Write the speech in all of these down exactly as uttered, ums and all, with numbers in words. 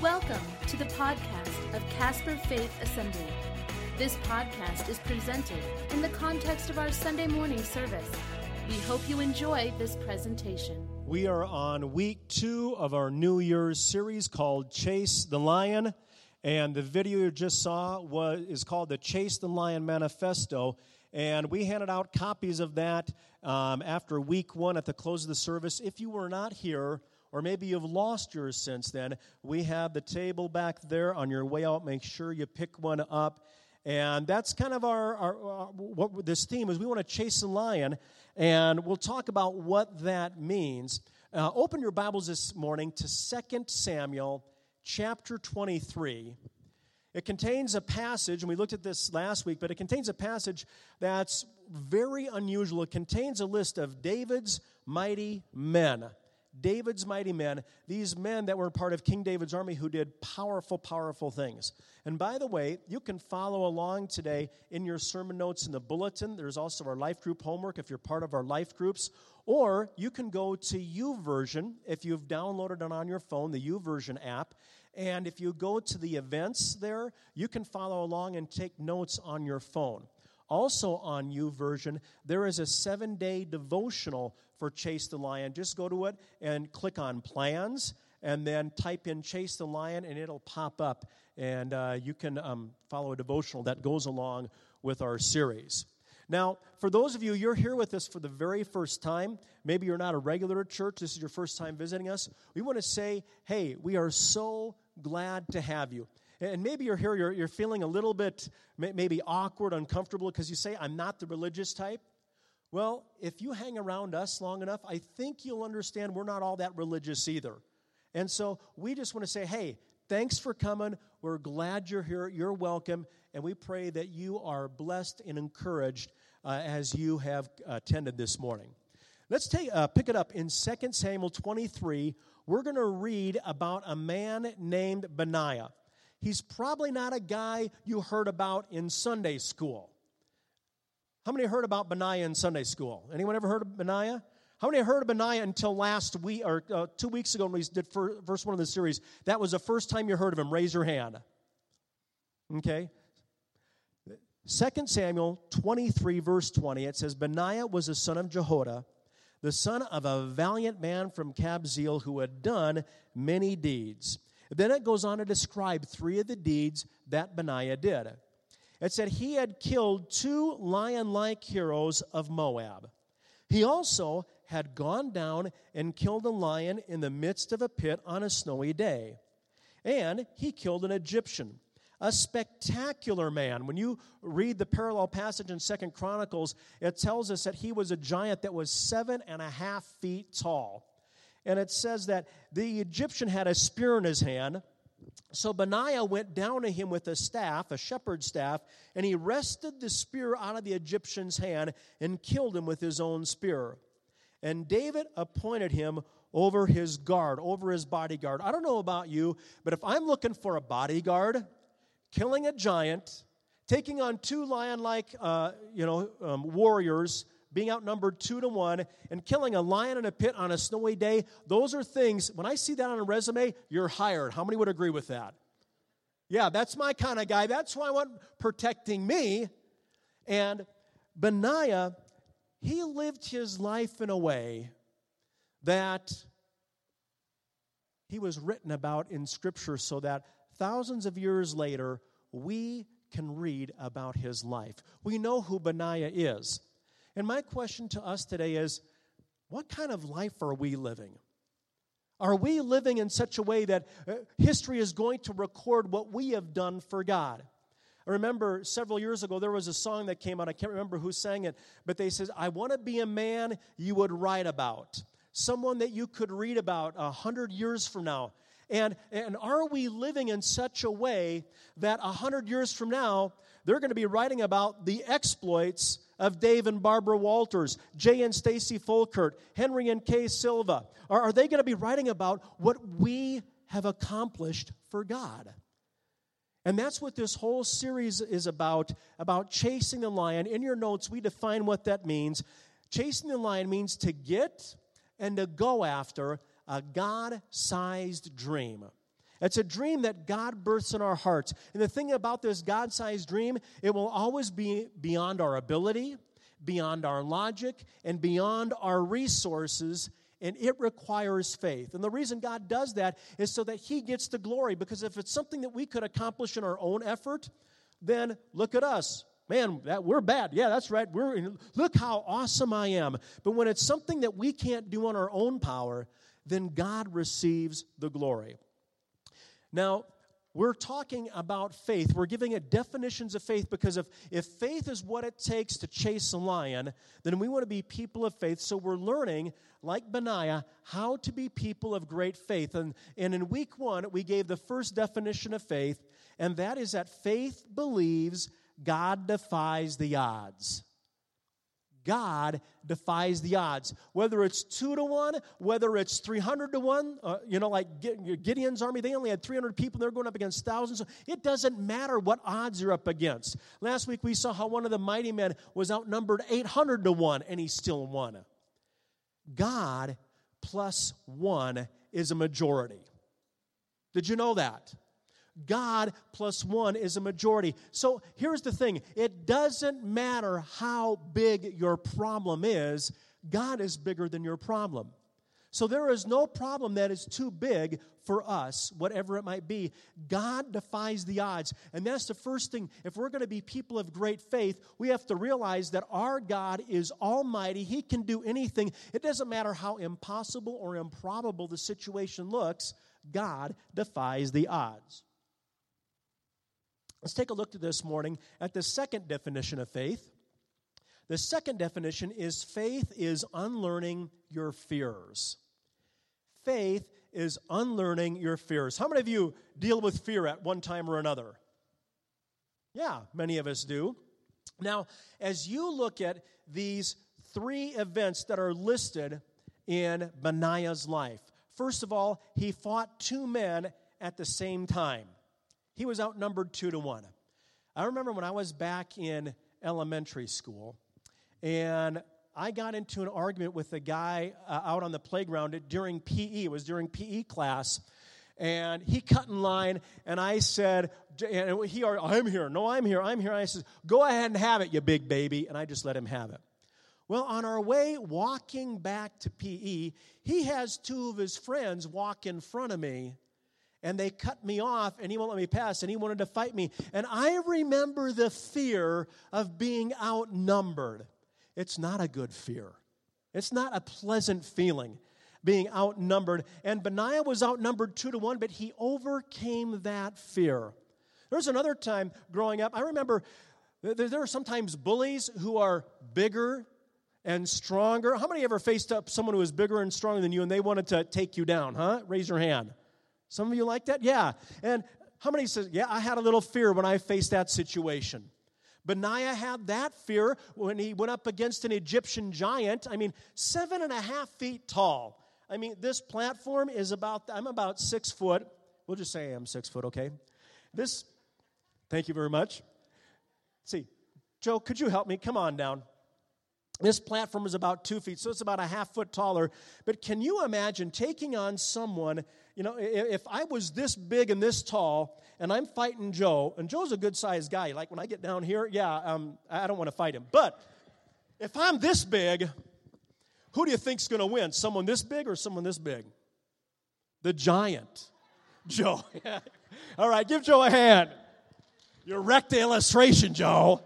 Welcome to the podcast of Casper Faith Assembly. This podcast is presented in the context of our Sunday morning service. We hope you enjoy this presentation. We are on week two of our New Year's series called Chase the Lion, and the video you just saw was is called the Chase the Lion Manifesto, and we handed out copies of that um, after week one at the close of the service. If you were not here, or maybe you've lost yours since then, we have the table back there on your way out. Make sure you pick one up. And that's kind of our, our, our what this theme is. We want to chase the lion, and we'll talk about what that means. Uh, open your Bibles this morning to Second Samuel chapter twenty-three. It contains a passage, and we looked at this last week, but it contains a passage that's very unusual. It contains a list of David's mighty men. David's mighty men, these men that were part of King David's army who did powerful, powerful things. And by the way, you can follow along today in your sermon notes in the bulletin. There's also our life group homework if you're part of our life groups. Or you can go to YouVersion if you've downloaded it on your phone, the YouVersion app. And if you go to the events there, you can follow along and take notes on your phone. Also on YouVersion, there is a seven-day devotional for Chase the Lion. Just go to it and click on Plans, and then type in Chase the Lion, and it'll pop up. And uh, you can um, follow a devotional that goes along with our series. Now, for those of you, you're here with us for the very first time. Maybe you're not a regular at church. This is your first time visiting us. We want to say, hey, we are so glad to have you. And maybe you're here, you're, you're feeling a little bit maybe awkward, uncomfortable, because you say, I'm not the religious type. Well, if you hang around us long enough, I think you'll understand we're not all that religious either. And so we just want to say, hey, thanks for coming. We're glad you're here. You're welcome. And we pray that you are blessed and encouraged uh, as you have attended this morning. Let's take uh, pick it up in Second Samuel twenty-three. We're going to read about a man named Benaiah. He's probably not a guy you heard about in Sunday school. How many heard about Benaiah in Sunday school? Anyone ever heard of Benaiah? How many heard of Benaiah until last week or uh, two weeks ago when we did first one of the series? That was the first time you heard of him. Raise your hand. Okay. Second Samuel twenty-three, verse twenty, it says, Benaiah was the son of Jehoiada, the son of a valiant man from Kabzeel who had done many deeds. Then it goes on to describe three of the deeds that Benaiah did. It said he had killed two lion-like heroes of Moab. He also had gone down and killed a lion in the midst of a pit on a snowy day. And he killed an Egyptian, a spectacular man. When you read the parallel passage in Second Chronicles, it tells us that he was a giant that was seven and a half feet tall. And it says that the Egyptian had a spear in his hand. So Benaiah went down to him with a staff, a shepherd's staff, and he wrested the spear out of the Egyptian's hand and killed him with his own spear. And David appointed him over his guard, over his bodyguard. I don't know about you, but if I'm looking for a bodyguard, killing a giant, taking on two lion-like uh, you know, um, warriors, being outnumbered two to one, and killing a lion in a pit on a snowy day, those are things, when I see that on a resume, you're hired. How many would agree with that? Yeah, that's my kind of guy. That's who I want protecting me. And Benaiah, he lived his life in a way that he was written about in Scripture so that thousands of years later, we can read about his life. We know who Benaiah is. And my question to us today is, what kind of life are we living? Are we living in such a way that uh, history is going to record what we have done for God? I remember several years ago, there was a song that came out. I can't remember who sang it, but they said, I want to be a man you would write about, someone that you could read about a hundred years from now. And, and are we living in such a way that a hundred years from now, they're going to be writing about the exploits of Dave and Barbara Walters, Jay and Stacy Folkert, Henry and Kay Silva? Or are they going to be writing about what we have accomplished for God? And that's what this whole series is about, about chasing the lion. In your notes, we define what that means. Chasing the lion means to get and to go after a God-sized dream. It's a dream that God births in our hearts. And the thing about this God-sized dream, it will always be beyond our ability, beyond our logic, and beyond our resources, and it requires faith. And the reason God does that is so that He gets the glory, because if it's something that we could accomplish in our own effort, then look at us. Man, that, we're bad. Yeah, that's right. We're look how awesome I am. But when it's something that we can't do on our own power, then God receives the glory. Now, we're talking about faith. We're giving it definitions of faith because if, if faith is what it takes to chase a lion, then we want to be people of faith. So we're learning, like Benaiah, how to be people of great faith. And, and in week one, we gave the first definition of faith, and that is that faith believes God defies the odds. God defies the odds. Whether it's two to one, whether it's three hundred to one, uh, you know, like Gideon's army, they only had three hundred people. They're going up against thousands. It doesn't matter what odds you're up against. Last week we saw how one of the mighty men was outnumbered eight hundred to one, and he still won. God plus one is a majority. Did you know that? God plus one is a majority. So here's the thing. It doesn't matter how big your problem is. God is bigger than your problem. So there is no problem that is too big for us, whatever it might be. God defies the odds. And that's the first thing. If we're going to be people of great faith, we have to realize that our God is almighty. He can do anything. It doesn't matter how impossible or improbable the situation looks. God defies the odds. Let's take a look at this morning at the second definition of faith. The second definition is faith is unlearning your fears. Faith is unlearning your fears. How many of you deal with fear at one time or another? Yeah, many of us do. Now, as you look at these three events that are listed in Benaiah's life, first of all, he fought two men at the same time. He was outnumbered two to one. I remember when I was back in elementary school, and I got into an argument with a guy uh, out on the playground during P E. It was during P E class, and he cut in line, and I said, and he, I'm here. No, I'm here. I'm here. And I said, go ahead and have it, you big baby, and I just let him have it. Well, on our way walking back to P E, he has two of his friends walk in front of me, and they cut me off, and he won't let me pass, and he wanted to fight me. And I remember the fear of being outnumbered. It's not a good fear. It's not a pleasant feeling, being outnumbered. And Benaiah was outnumbered two to one, but he overcame that fear. There's another time growing up, I remember there are sometimes bullies who are bigger and stronger. How many ever faced up someone who is bigger and stronger than you, and they wanted to take you down, huh? Raise your hand. Some of you like that? Yeah. And how many says, yeah, I had a little fear when I faced that situation. Benaiah had that fear when he went up against an Egyptian giant. I mean, seven and a half feet tall. I mean, this platform is about, I'm about six foot. We'll just say I'm six foot, okay? This, thank you very much. Let's see, Joe, could you help me? Come on down. This platform is about two feet, so it's about a half foot taller. But can you imagine taking on someone, you know, if I was this big and this tall, and I'm fighting Joe, and Joe's a good-sized guy. Like when I get down here, yeah, um, I don't want to fight him. But if I'm this big, who do you think's going to win? Someone this big or someone this big? The giant. Joe. All right, give Joe a hand. You wrecked the illustration, Joe.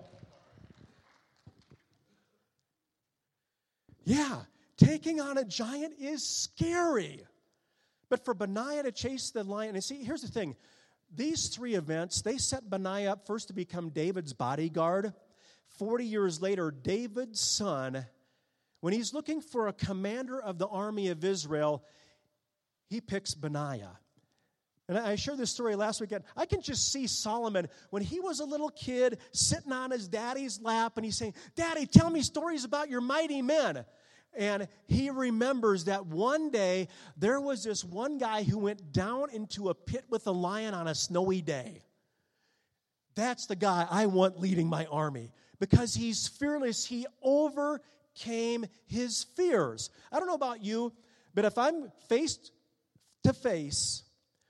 Yeah, taking on a giant is scary. But for Benaiah to chase the lion, and see, here's the thing. These three events, they set Benaiah up first to become David's bodyguard. Forty years later, David's son, when he's looking for a commander of the army of Israel, he picks Benaiah. And I shared this story last weekend. I can just see Solomon when he was a little kid sitting on his daddy's lap, and he's saying, Daddy, tell me stories about your mighty men. And he remembers that one day there was this one guy who went down into a pit with a lion on a snowy day. That's the guy I want leading my army because he's fearless. He overcame his fears. I don't know about you, but if I'm face to face,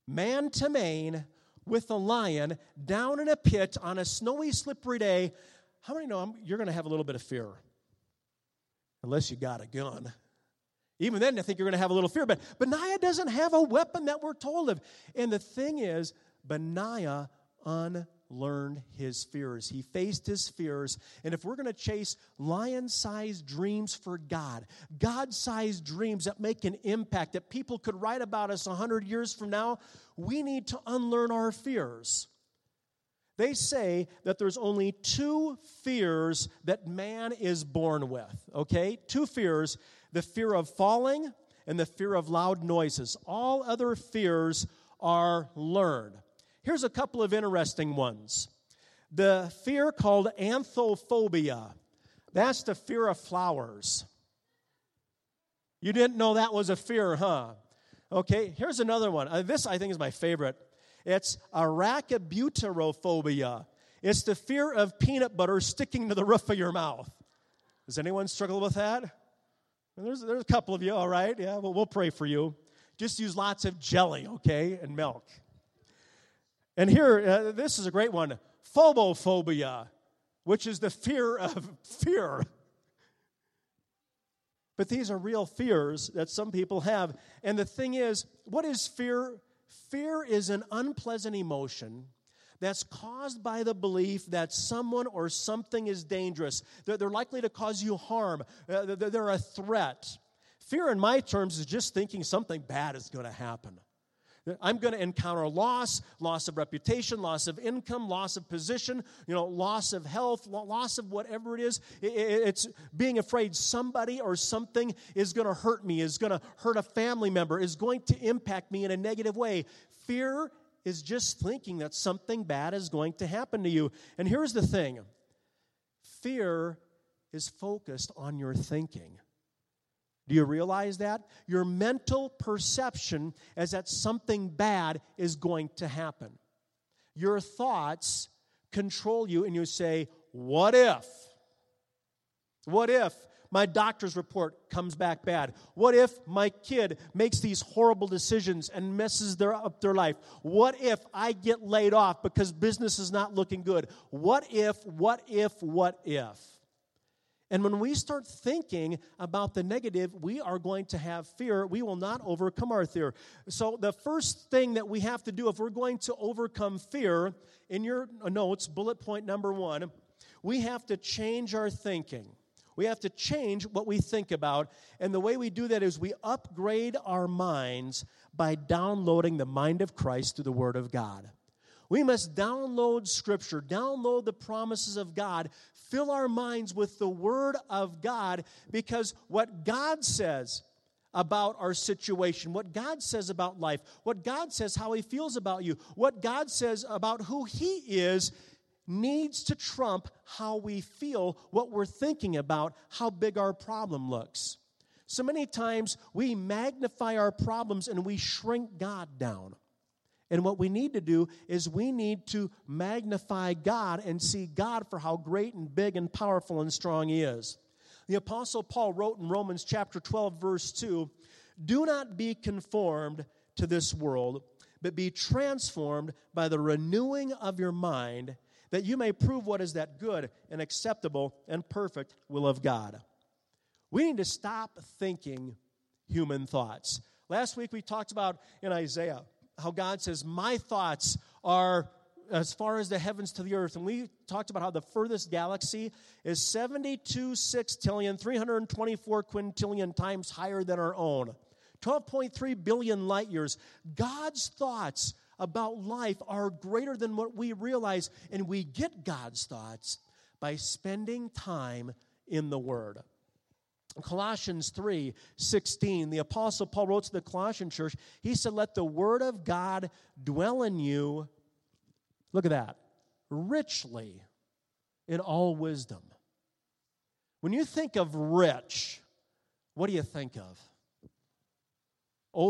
man to man, with a lion down in a pit on a snowy, slippery day, how many know I'm, you're going to have a little bit of fear? Unless you got a gun. Even then, I think you're going to have a little fear. But Benaiah doesn't have a weapon that we're told of. And the thing is, Benaiah unlearned his fears. He faced his fears. And if we're going to chase lion-sized dreams for God, God-sized dreams that make an impact, that people could write about us a hundred years from now, we need to unlearn our fears. They say that there's only two fears that man is born with, okay? Two fears, the fear of falling and the fear of loud noises. All other fears are learned. Here's a couple of interesting ones. The fear called anthophobia. That's the fear of flowers. You didn't know that was a fear, huh? Okay, here's another one. Uh, this, I think, is my favorite. It's arachibutyrophobia. It's the fear of peanut butter sticking to the roof of your mouth. Does anyone struggle with that? There's, there's a couple of you, all right? Yeah, well, we'll pray for you. Just use lots of jelly, okay, and milk. And here, uh, this is a great one. Phobophobia, which is the fear of fear. But these are real fears that some people have. And the thing is, what is fear? Fear is an unpleasant emotion that's caused by the belief that someone or something is dangerous. They're, they're likely to cause you harm. Uh, they're, they're a threat. Fear, in my terms, is just thinking something bad is going to happen. I'm going to encounter loss, loss of reputation, loss of income, loss of position, you know, loss of health, loss of whatever it is. It's being afraid somebody or something is going to hurt me, is going to hurt a family member, is going to impact me in a negative way. Fear is just thinking that something bad is going to happen to you. And here's the thing. Fear is focused on your thinking. Do you realize that? Your mental perception is that something bad is going to happen. Your thoughts control you, and you say, what if? What if my doctor's report comes back bad? What if my kid makes these horrible decisions and messes their, up their life? What if I get laid off because business is not looking good? What if, what if, what if? And when we start thinking about the negative, we are going to have fear. We will not overcome our fear. So the first thing that we have to do if we're going to overcome fear, in your notes, bullet point number one, we have to change our thinking. We have to change what we think about. And the way we do that is we upgrade our minds by downloading the mind of Christ through the Word of God. We must download Scripture, download the promises of God, fill our minds with the Word of God, because what God says about our situation, what God says about life, what God says how He feels about you, what God says about who He is, needs to trump how we feel, what we're thinking about, how big our problem looks. So many times we magnify our problems and we shrink God down. And what we need to do is we need to magnify God and see God for how great and big and powerful and strong He is. The Apostle Paul wrote in Romans chapter twelve, verse two, "Do not be conformed to this world, but be transformed by the renewing of your mind, that you may prove what is that good and acceptable and perfect will of God." We need to stop thinking human thoughts. Last week we talked about in Isaiah how God says, my thoughts are as far as the heavens to the earth. And we talked about how the furthest galaxy is seventy-two sextillion, three hundred twenty-four quintillion times higher than our own. twelve point three billion light years. God's thoughts about life are greater than what we realize. And we get God's thoughts by spending time in the Word. Colossians three sixteen, the Apostle Paul wrote to the Colossian church, he said, let the Word of God dwell in you, look at that, richly in all wisdom. When you think of rich, what do you think of?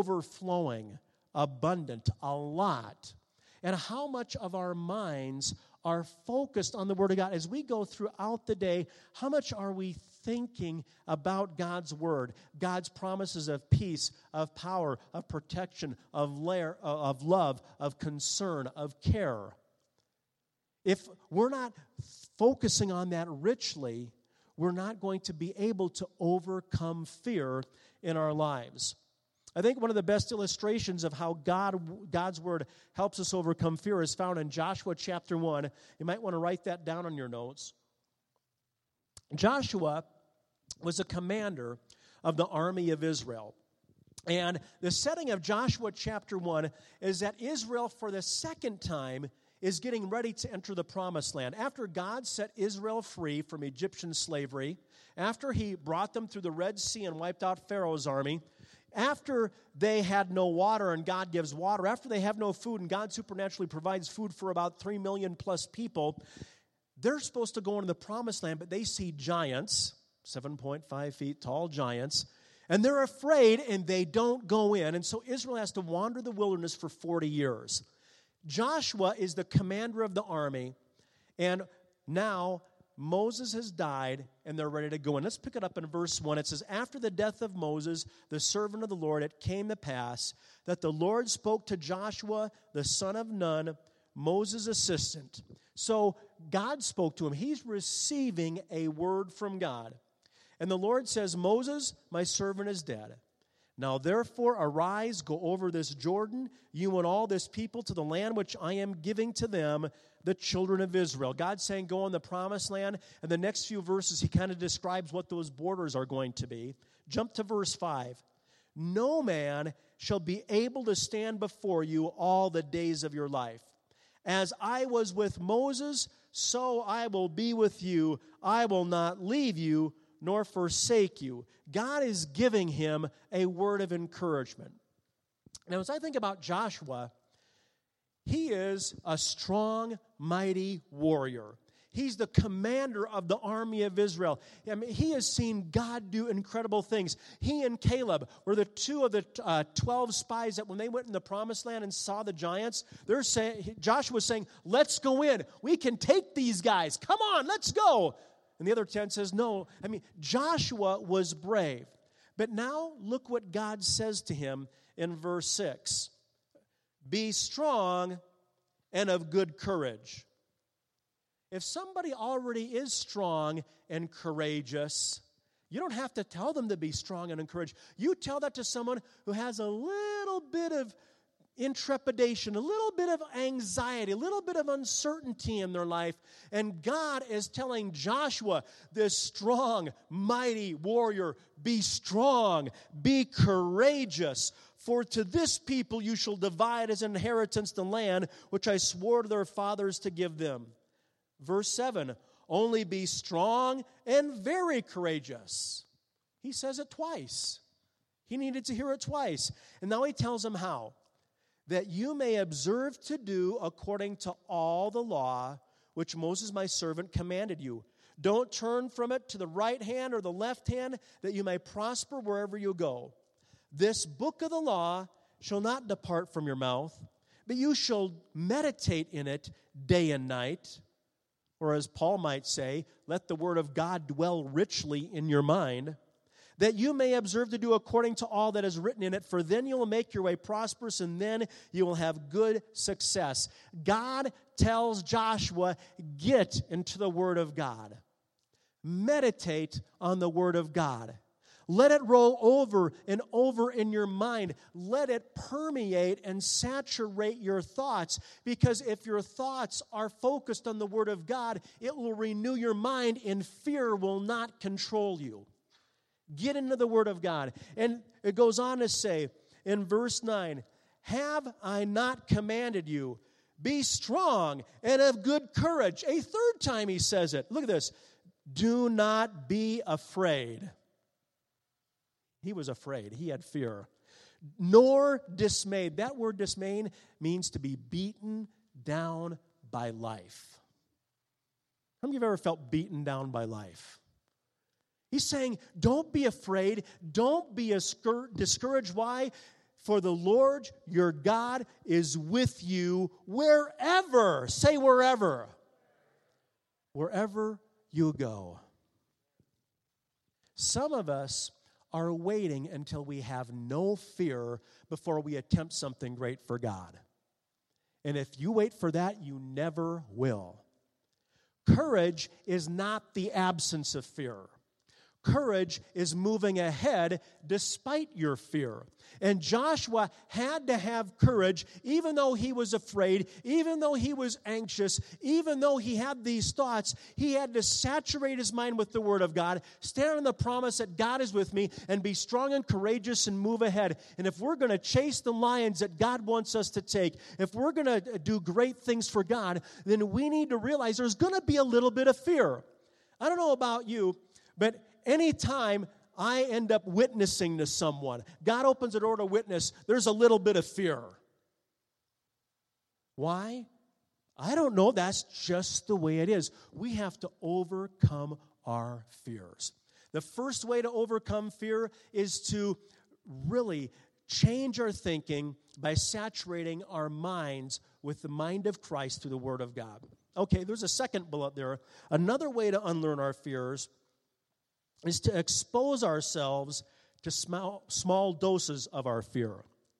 Overflowing, abundant, a lot. And how much of our minds are focused on the Word of God. As we go throughout the day, how much are we thinking about God's Word, God's promises of peace, of power, of protection, of, lair, of love, of concern, of care? If we're not focusing on that richly, we're not going to be able to overcome fear in our lives. I think one of the best illustrations of how God, God's Word helps us overcome fear is found in Joshua chapter one. You might want to write that down on your notes. Joshua was a commander of the army of Israel. And the setting of Joshua chapter one is that Israel, for the second time, is getting ready to enter the promised land. After God set Israel free from Egyptian slavery, after he brought them through the Red Sea and wiped out Pharaoh's army, after they had no water and God gives water, after they have no food and God supernaturally provides food for about three million plus people, they're supposed to go into the promised land, but they see giants, seven point five feet tall giants, and they're afraid and they don't go in. And so Israel has to wander the wilderness for forty years. Joshua is the commander of the army, and now Moses has died, and they're ready to go in. Let's pick it up in verse one. It says, "After the death of Moses, the servant of the Lord, it came to pass that the Lord spoke to Joshua, the son of Nun, Moses' assistant." So God spoke to him. He's receiving a word from God. And the Lord says, "Moses, my servant, is dead. Now therefore arise, go over this Jordan, you and all this people, to the land which I am giving to them, the children of Israel." God's saying go in the promised land. And the next few verses, he kind of describes what those borders are going to be. Jump to verse five. "No man shall be able to stand before you all the days of your life. As I was with Moses, so I will be with you. I will not leave you nor forsake you." God is giving him a word of encouragement. Now, as I think about Joshua, he is a strong, mighty warrior. He's the commander of the army of Israel. I mean, he has seen God do incredible things. He and Caleb were the two of the uh, twelve spies that when they went in the promised land and saw the giants, they're saying, Joshua was saying, "Let's go in. We can take these guys. Come on, let's go." And the other ten says, no. I mean, Joshua was brave. But now look what God says to him in verse six. "Be strong and of good courage." If somebody already is strong and courageous, you don't have to tell them to be strong and encouraged. You tell that to someone who has a little bit of intrepidation, a little bit of anxiety, a little bit of uncertainty in their life. And God is telling Joshua, this strong, mighty warrior, be strong, be courageous. "For to this people you shall divide as inheritance the land which I swore to their fathers to give them." Verse seven, "Only be strong and very courageous." He says it twice. He needed to hear it twice. And now he tells them how. "That you may observe to do according to all the law which Moses my servant commanded you. Don't turn from it to the right hand or the left hand, that you may prosper wherever you go. This book of the law shall not depart from your mouth, but you shall meditate in it day and night." Or as Paul might say, "Let the word of God dwell richly in your mind, that you may observe to do according to all that is written in it, for then you will make your way prosperous, and then you will have good success." God tells Joshua, get into the Word of God. Meditate on the Word of God. Let it roll over and over in your mind. Let it permeate and saturate your thoughts, because if your thoughts are focused on the Word of God, it will renew your mind and fear will not control you. Get into the Word of God. And it goes on to say in verse nine, "Have I not commanded you? Be strong and of good courage." A third time he says it. Look at this. "Do not be afraid." He was afraid. He had fear. "Nor dismayed." That word dismayed means to be beaten down by life. How many of you have ever felt beaten down by life? He's saying, don't be afraid. Don't be discouraged. Why? "For the Lord your God is with you wherever." Say wherever. wherever you go. Some of us are waiting until we have no fear before we attempt something great for God. And if you wait for that, you never will. Courage is not the absence of fear. Courage is moving ahead despite your fear. And Joshua had to have courage even though he was afraid, even though he was anxious, even though he had these thoughts. He had to saturate his mind with the Word of God, stand on the promise that God is with me, and be strong and courageous and move ahead. And if we're going to chase the lions that God wants us to take, if we're going to do great things for God, then we need to realize there's going to be a little bit of fear. I don't know about you, but anytime I end up witnessing to someone, God opens the door to witness, there's a little bit of fear. Why? I don't know. That's just the way it is. We have to overcome our fears. The first way to overcome fear is to really change our thinking by saturating our minds with the mind of Christ through the Word of God. Okay, there's a second bullet there. Another way to unlearn our fears is to expose ourselves to small, small doses of our fear.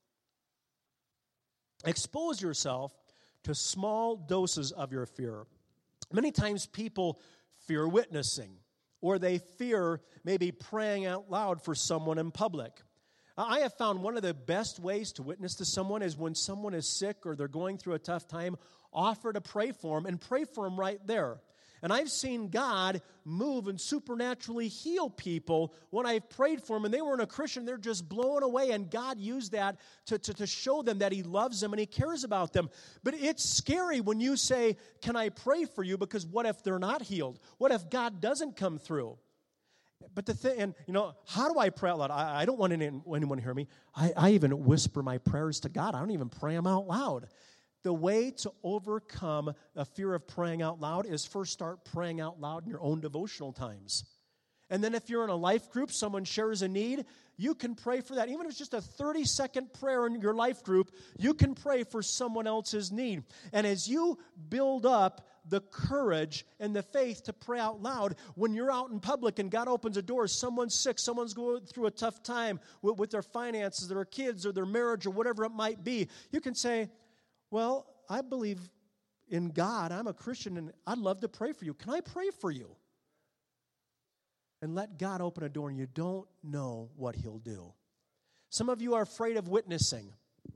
Expose yourself to small doses of your fear. Many times people fear witnessing, or they fear maybe praying out loud for someone in public. I have found one of the best ways to witness to someone is when someone is sick or they're going through a tough time, offer to pray for them and pray for them right there. And I've seen God move and supernaturally heal people when I've prayed for them, and they weren't a Christian. They're just blown away, and God used that to, to, to show them that He loves them and He cares about them. But it's scary when you say, can I pray for you? Because what if they're not healed? What if God doesn't come through? But the thing, and you know, how do I pray out loud? I, I don't want anyone, anyone to hear me. I, I even whisper my prayers to God. I don't even pray them out loud. The way to overcome a fear of praying out loud is first start praying out loud in your own devotional times. And then if you're in a life group, someone shares a need, you can pray for that. Even if it's just a thirty-second prayer in your life group, you can pray for someone else's need. And as you build up the courage and the faith to pray out loud, when you're out in public and God opens a door, someone's sick, someone's going through a tough time with, with their finances, their kids, or their marriage, or whatever it might be, you can say, well, I believe in God. I'm a Christian, and I'd love to pray for you. Can I pray for you? And let God open a door, and you don't know what He'll do. Some of you are afraid of witnessing.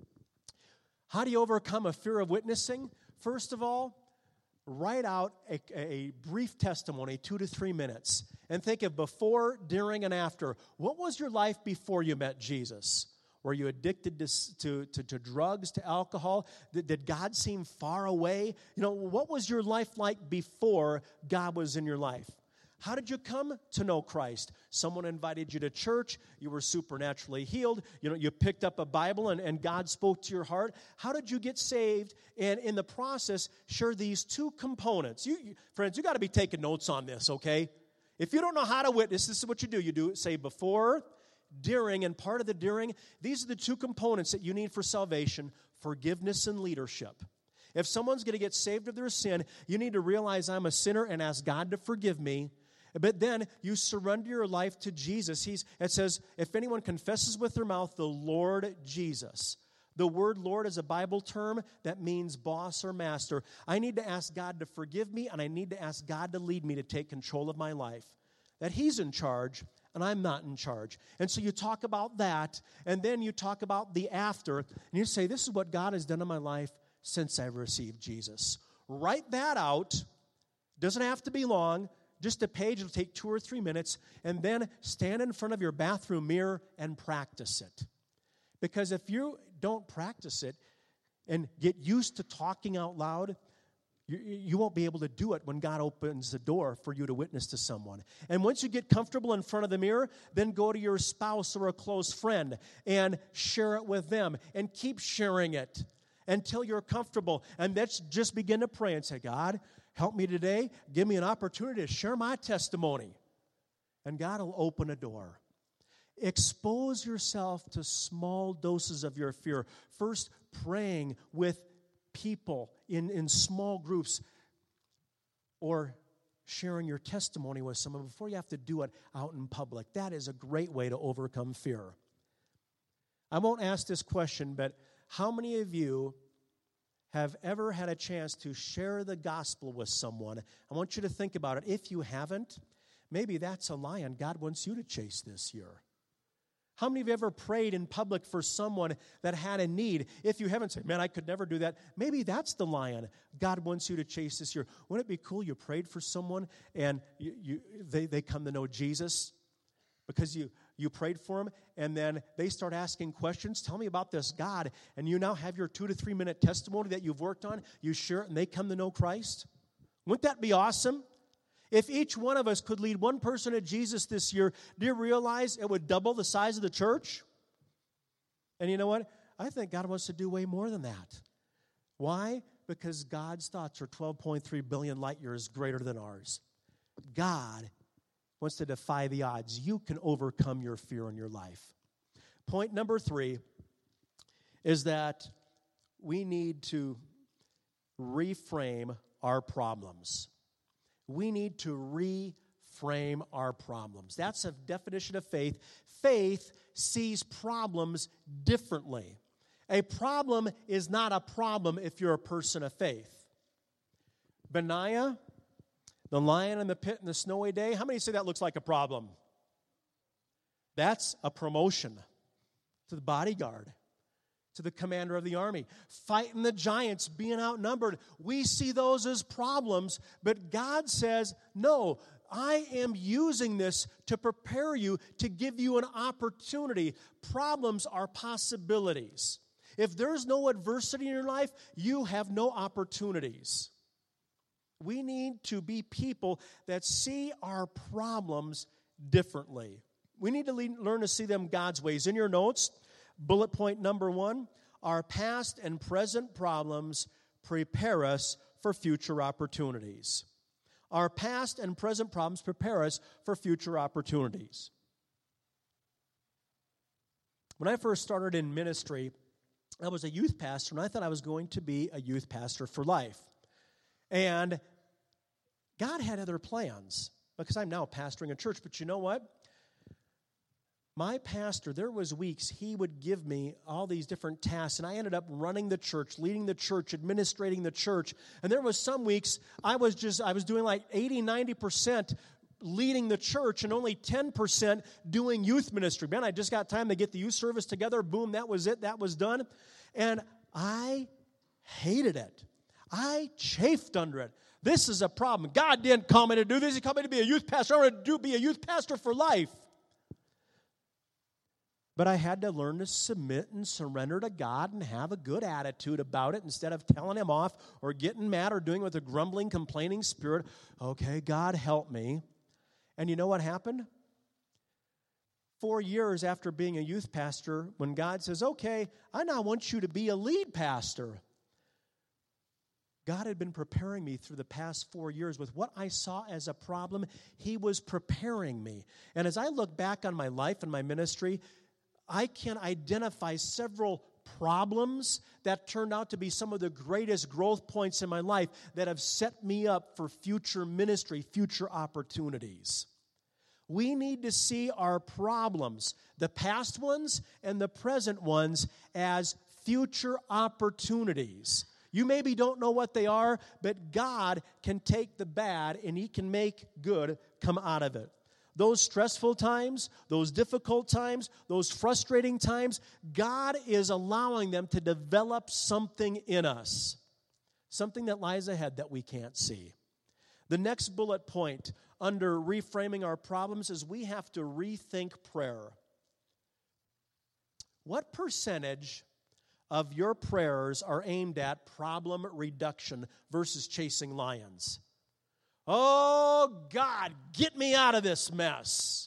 How do you overcome a fear of witnessing? First of all, write out a, a brief testimony, two to three minutes, and think of before, during, and after. What was your life before you met Jesus? Were you addicted to, to, to, to drugs, to alcohol? Did, did God seem far away? You know, what was your life like before God was in your life? How did you come to know Christ? Someone invited you to church. You were supernaturally healed. You know, you picked up a Bible and, and God spoke to your heart. How did you get saved? And in the process, share these two components. You, you friends, you got to be taking notes on this, okay? If you don't know how to witness, this is what you do. You do it, say before, during, and part of the during, these are the two components that you need for salvation: forgiveness and leadership. If someone's going to get saved of their sin, you need to realize I'm a sinner and ask God to forgive me. But then you surrender your life to Jesus. He's, it says, if anyone confesses with their mouth the Lord Jesus. The word Lord is a Bible term that means boss or master. I need to ask God to forgive me, and I need to ask God to lead me to take control of my life. That He's in charge, and I'm not in charge. And so you talk about that, and then you talk about the after, and you say, this is what God has done in my life since I received Jesus. Write that out. Doesn't have to be long. Just a page. It'll take two or three minutes, and then stand in front of your bathroom mirror and practice it. Because if you don't practice it and get used to talking out loud, You, you won't be able to do it when God opens the door for you to witness to someone. And once you get comfortable in front of the mirror, then go to your spouse or a close friend and share it with them. And keep sharing it until you're comfortable. And let's just begin to pray and say, God, help me today. Give me an opportunity to share my testimony. And God will open a door. Expose yourself to small doses of your fear. First, praying with people in, in small groups, or sharing your testimony with someone before you have to do it out in public. That is a great way to overcome fear. I won't ask this question, but how many of you have ever had a chance to share the gospel with someone? I want you to think about it. If you haven't, maybe that's a lion God wants you to chase this year. How many of you ever prayed in public for someone that had a need? If you haven't, say, man, I could never do that. Maybe that's the lion God wants you to chase this year. Wouldn't it be cool you prayed for someone and you, you, they, they come to know Jesus because you, you prayed for them, and then they start asking questions. Tell me about this God. And you now have your two to three minute testimony that you've worked on. You share it, and they come to know Christ. Wouldn't that be awesome? If each one of us could lead one person to Jesus this year, do you realize it would double the size of the church? And you know what? I think God wants to do way more than that. Why? Because God's thoughts are twelve point three billion light years greater than ours. God wants to defy the odds. You can overcome your fear in your life. Point number three is that we need to reframe our problems. We need to reframe our problems. That's a definition of faith. Faith sees problems differently. A problem is not a problem if you're a person of faith. Benaiah, the lion in the pit in the snowy day, how many say that looks like a problem? That's a promotion to the bodyguard, to the commander of the army. Fighting the giants, being outnumbered. We see those as problems, but God says, no, I am using this to prepare you, to give you an opportunity. Problems are possibilities. If there's no adversity in your life, you have no opportunities. We need to be people that see our problems differently. We need to learn to see them God's ways. In your notes, bullet point number one, our past and present problems prepare us for future opportunities. Our past and present problems prepare us for future opportunities. When I first started in ministry, I was a youth pastor, and I thought I was going to be a youth pastor for life. And God had other plans, because I'm now pastoring a church. But you know what? My pastor, there was weeks he would give me all these different tasks, and I ended up running the church, leading the church, administrating the church. And there was some weeks I was just, I was doing like eighty, ninety percent leading the church and only ten percent doing youth ministry. Man, I just got time to get the youth service together. Boom, that was it. That was done. And I hated it. I chafed under it. This is a problem. God didn't call me to do this. He called me to be a youth pastor. I want to do, be a youth pastor for life. But I had to learn to submit and surrender to God and have a good attitude about it instead of telling him off or getting mad or doing it with a grumbling, complaining spirit. Okay, God, help me. And you know what happened? Four years after being a youth pastor, when God says, okay, I now want you to be a lead pastor. God had been preparing me through the past four years with what I saw as a problem. He was preparing me. And as I look back on my life and my ministry, I can identify several problems that turned out to be some of the greatest growth points in my life that have set me up for future ministry, future opportunities. We need to see our problems, the past ones and the present ones, as future opportunities. You maybe don't know what they are, but God can take the bad and he can make good come out of it. Those stressful times, those difficult times, those frustrating times, God is allowing them to develop something in us, something that lies ahead that we can't see. The next bullet point under reframing our problems is we have to rethink prayer. What percentage of your prayers are aimed at problem reduction versus chasing lions? Oh, God, get me out of this mess.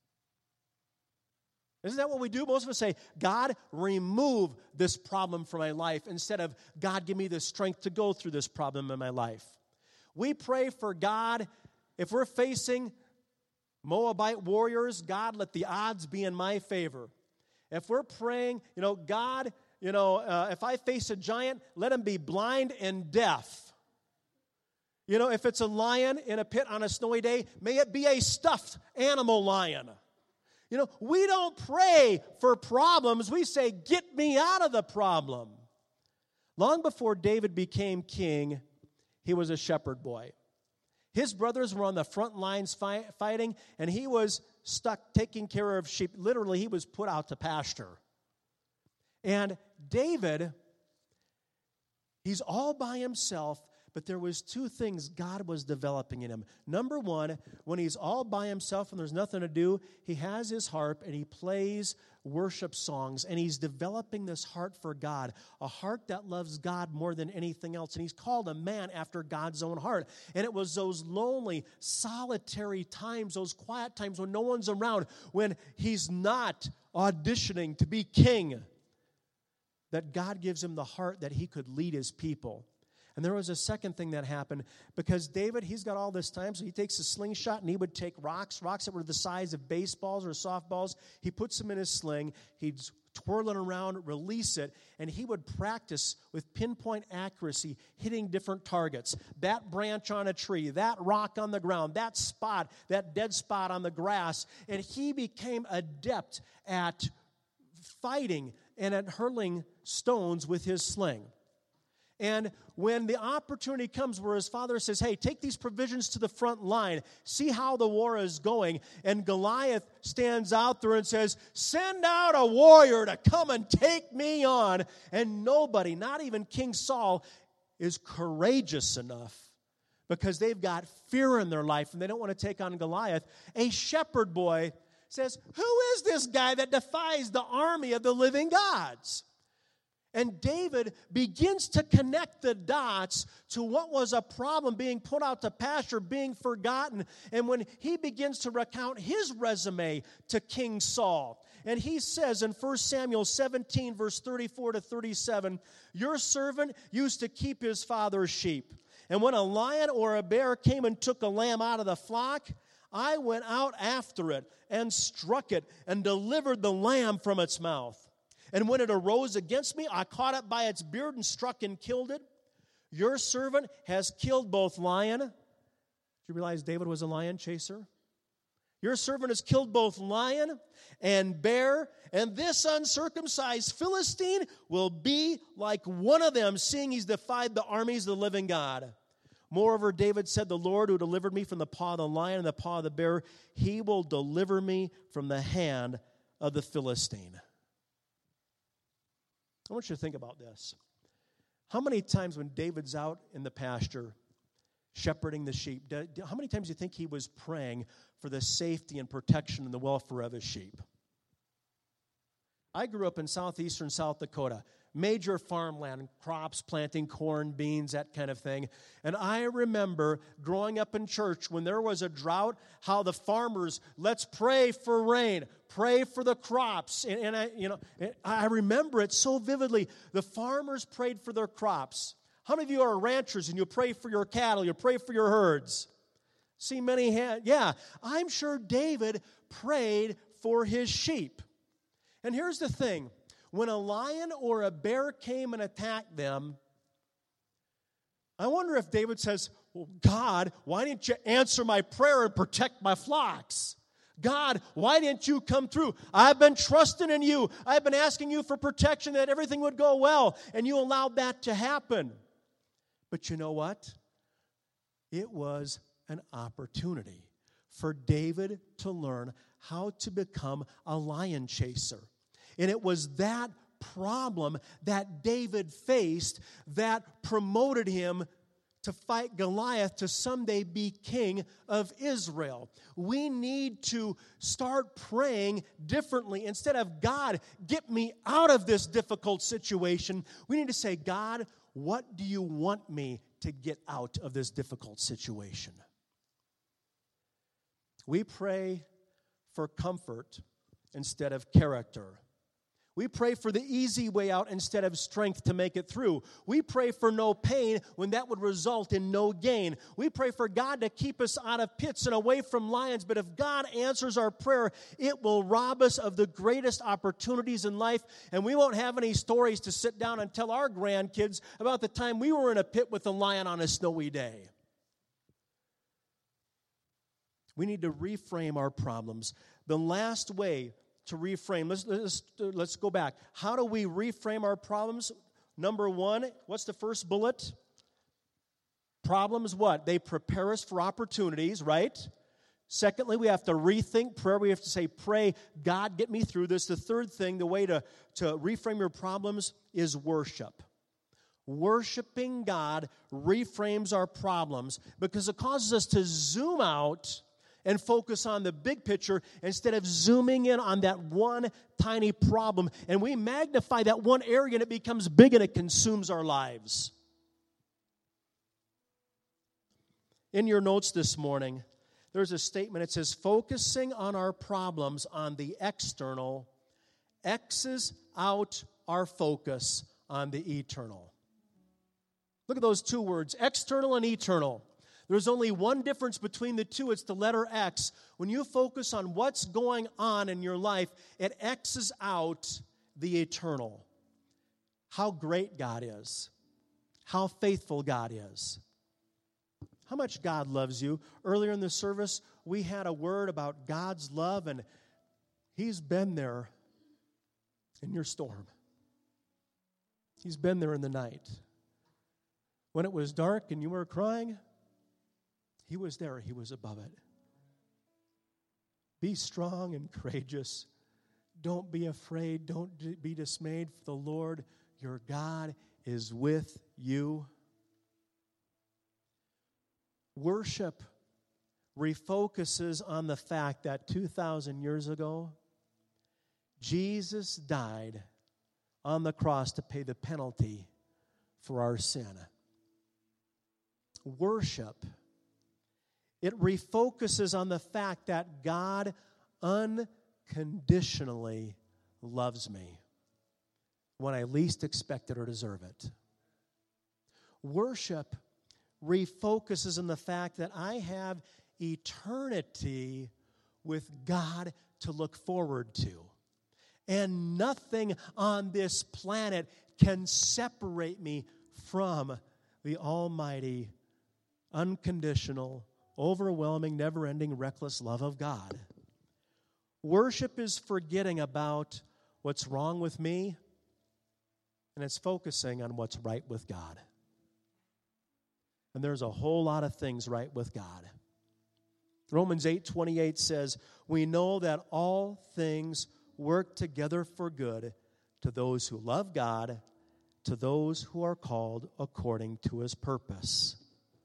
Isn't that what we do? Most of us say, God, remove this problem from my life, instead of, God, give me the strength to go through this problem in my life. We pray for God, if we're facing Moabite warriors, God, let the odds be in my favor. If we're praying, you know, God, you know, uh, if I face a giant, let him be blind and deaf. You know, if it's a lion in a pit on a snowy day, may it be a stuffed animal lion. You know, we don't pray for problems. We say, get me out of the problem. Long before David became king, he was a shepherd boy. His brothers were on the front lines fi- fighting, and he was stuck taking care of sheep. Literally, he was put out to pasture. And David, he's all by himself, but there was two things God was developing in him. Number one, when he's all by himself and there's nothing to do, he has his harp and he plays worship songs, and he's developing this heart for God, a heart that loves God more than anything else. And he's called a man after God's own heart. And it was those lonely, solitary times, those quiet times when no one's around, when he's not auditioning to be king, that God gives him the heart that he could lead his people. And there was a second thing that happened, because David, he's got all this time, so he takes a slingshot and he would take rocks, rocks that were the size of baseballs or softballs. He puts them in his sling, he'd twirl it around, release it, and he would practice with pinpoint accuracy hitting different targets. That branch on a tree, that rock on the ground, that spot, that dead spot on the grass. And he became adept at fighting and at hurling stones with his sling. And when the opportunity comes where his father says, hey, take these provisions to the front line, see how the war is going, and Goliath stands out there and says, send out a warrior to come and take me on. And nobody, not even King Saul, is courageous enough, because they've got fear in their life and they don't want to take on Goliath. A shepherd boy says, who is this guy that defies the army of the living gods? And David begins to connect the dots to what was a problem, being put out to pasture, being forgotten. And when he begins to recount his resume to King Saul, and he says in First Samuel seventeen, verse thirty-four to thirty-seven, your servant used to keep his father's sheep. And when a lion or a bear came and took a lamb out of the flock, I went out after it and struck it and delivered the lamb from its mouth. And when it arose against me, I caught it by its beard and struck and killed it. Your servant has killed both lion. Did you realize David was a lion chaser? Your servant has killed both lion and bear, and this uncircumcised Philistine will be like one of them, seeing he's defied the armies of the living God. Moreover, David said, the Lord who delivered me from the paw of the lion and the paw of the bear, he will deliver me from the hand of the Philistine. I want you to think about this. How many times when David's out in the pasture shepherding the sheep, how many times do you think he was praying for the safety and protection and the welfare of his sheep? I grew up in southeastern South Dakota, major farmland, crops, planting corn, beans, that kind of thing. And I remember growing up in church when there was a drought, how the farmers, let's pray for rain, pray for the crops. And, and I, you know, I remember it so vividly. The farmers prayed for their crops. How many of you are ranchers and you pray for your cattle, you pray for your herds? See many hands. Yeah, I'm sure David prayed for his sheep. And here's the thing. When a lion or a bear came and attacked them, I wonder if David says, well, God, why didn't you answer my prayer and protect my flocks? God, why didn't you come through? I've been trusting in you. I've been asking you for protection, that everything would go well, and you allowed that to happen. But you know what? It was an opportunity for David to learn how to become a lion chaser. And it was that problem that David faced that promoted him to fight Goliath to someday be king of Israel. We need to start praying differently. Instead of, God, get me out of this difficult situation, we need to say, God, what do you want me to get out of this difficult situation? We pray for comfort instead of character. We pray for the easy way out instead of strength to make it through. We pray for no pain when that would result in no gain. We pray for God to keep us out of pits and away from lions. But if God answers our prayer, it will rob us of the greatest opportunities in life. And we won't have any stories to sit down and tell our grandkids about the time we were in a pit with a lion on a snowy day. We need to reframe our problems. The last way to reframe, let's, let's, let's go back. How do we reframe our problems? Number one, what's the first bullet? Problems, what? They prepare us for opportunities, right? Secondly, we have to rethink prayer. We have to say, pray, God, get me through this. The third thing, the way to, to reframe your problems is worship. Worshiping God reframes our problems because it causes us to zoom out and focus on the big picture instead of zooming in on that one tiny problem. And we magnify that one area and it becomes big and it consumes our lives. In your notes this morning, there's a statement. It says, focusing on our problems on the external X's out our focus on the eternal. Look at those two words, external and eternal. There's only one difference between the two. It's the letter X. When you focus on what's going on in your life, it X's out the eternal. How great God is. How faithful God is. How much God loves you. Earlier in the service, we had a word about God's love, and He's been there in your storm. He's been there in the night. When it was dark and you were crying, He was there. He was above it. Be strong and courageous. Don't be afraid. Don't be dismayed. For the Lord your God is with you. Worship refocuses on the fact that two thousand years ago, Jesus died on the cross to pay the penalty for our sin. Worship, it refocuses on the fact that God unconditionally loves me when I least expect it or deserve it. Worship refocuses on the fact that I have eternity with God to look forward to. And nothing on this planet can separate me from the almighty, unconditional, overwhelming, never-ending, reckless love of God. Worship is forgetting about what's wrong with me, and it's focusing on what's right with God. And there's a whole lot of things right with God. Romans eight twenty-eight says, we know that all things work together for good to those who love God, to those who are called according to His purpose.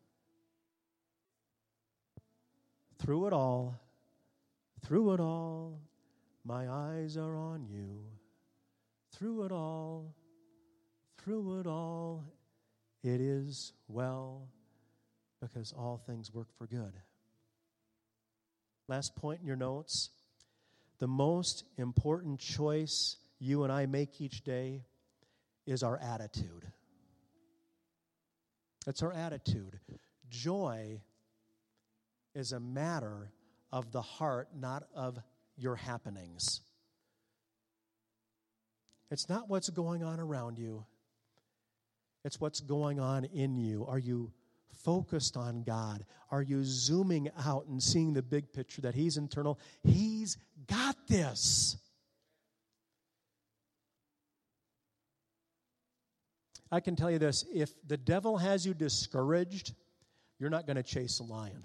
Through it all, through it all, my eyes are on you. Through it all, through it all, it is well, because all things work for good. Last point in your notes. The most important choice you and I make each day is our attitude. It's our attitude. Joy is a matter of the heart, not of your happenings. It's not what's going on around you. It's what's going on in you. Are you focused on God? Are you zooming out and seeing the big picture that He's eternal? He's got this. I can tell you this, if the devil has you discouraged, you're not going to chase a lion.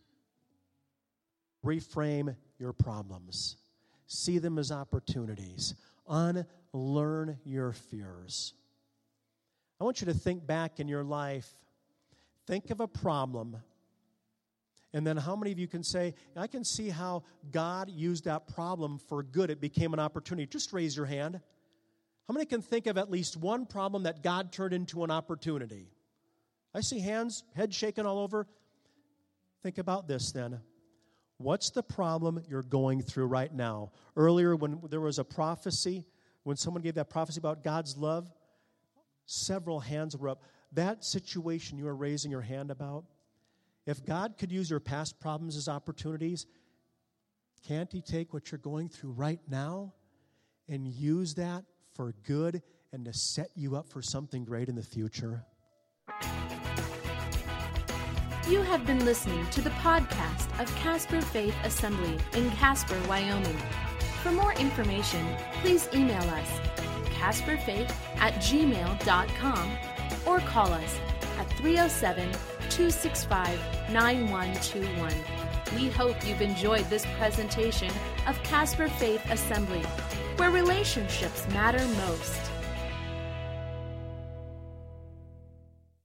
Reframe your problems. See them as opportunities. Unlearn your fears. I want you to think back in your life. Think of a problem. And then how many of you can say, I can see how God used that problem for good. It became an opportunity. Just raise your hand. How many can think of at least one problem that God turned into an opportunity? I see hands, head shaking all over. Think about this then. What's the problem you're going through right now? Earlier when there was a prophecy, when someone gave that prophecy about God's love, several hands were up. That situation you are raising your hand about, if God could use your past problems as opportunities, can't He take what you're going through right now and use that for good and to set you up for something great in the future? You have been listening to the podcast of Casper Faith Assembly in Casper, Wyoming. For more information, please email us casperfaith at gmail dot com or call us at three oh seven, two six five, nine one two one. We hope you've enjoyed this presentation of Casper Faith Assembly, where relationships matter most.